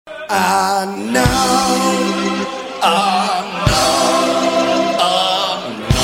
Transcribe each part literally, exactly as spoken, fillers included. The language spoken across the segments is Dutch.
I know, I know, I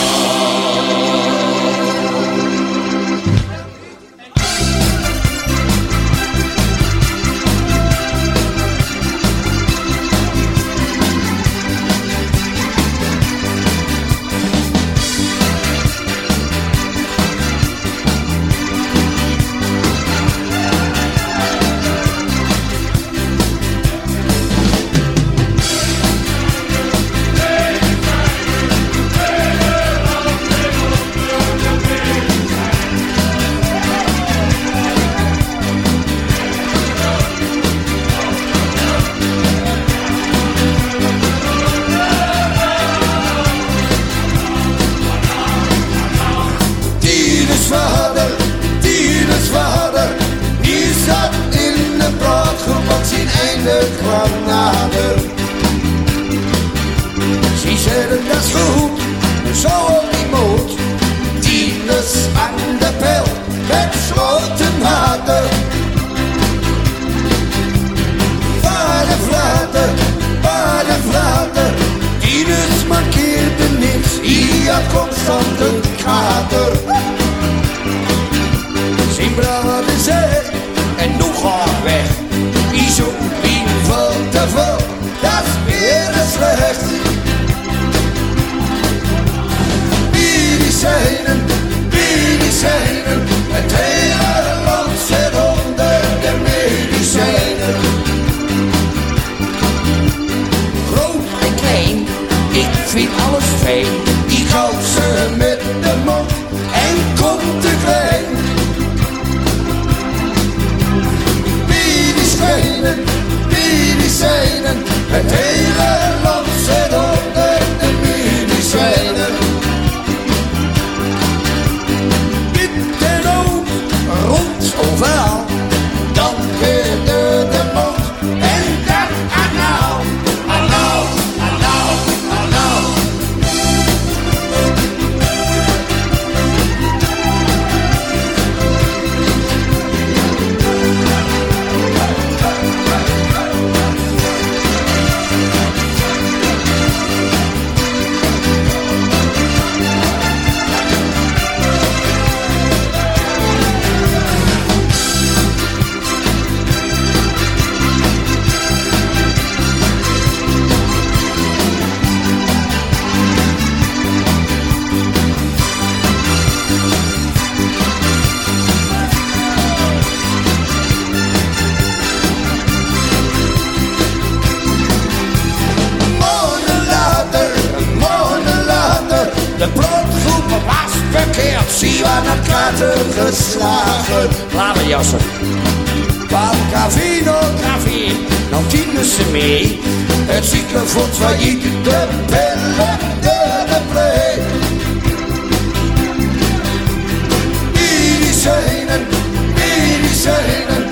kwam nader. Ze zeiden dat is goed, zo op die moed. Tienes aan de pijl met sloten hadden. Vader, vader, vader, vader. Tienes markeerde niks, hij had constant een kader. Zijn braden zei, en nu ga ik weg. Die zoekt veel te veel, dat is weer slecht. Medicijnen, medicijnen, het hele land zit onder de medicijnen. Groot en klein, ik vind alles fijn. Ik hou ze met de mond en kom te klein. Medicijnen, medicijnen, het hele land zit onder de medicijnen. Wit en rood, rond overal, dan geurde de mond en dan anaal, anaal, anaal, anaal. De broodgroep was verkeerd, zie je aan het kaarten geslagen. Lade jassen, Palcavino, Gravin, nou tienen ze mee. Het ziekenfonds failliet, de pillen, de play. Medicijnen, medicijnen,